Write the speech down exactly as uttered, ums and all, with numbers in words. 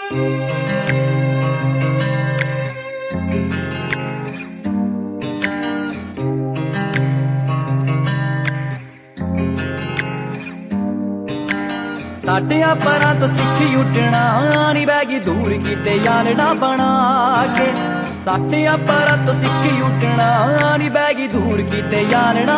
ਸਾਡਿਆਂ ਪਰਾਂ ਤੋਂ ਸਿੱਖੀ ਉੱਡਣਾ ਨੀ ਬਹਿ ਗਈ ਦੂਰ ਕੀਤੇ ਯਾਰੜਾ ਬਣਾ ਕੇ। ਸਾਡਿਆਂ ਪਰਾਂ ਤੋਂ ਸਿੱਖੀ ਉੱਡਣਾ ਨੀ ਬਹਿ ਗਈ ਦੂਰ ਕੀਤੇ ਯਾਰੜਾ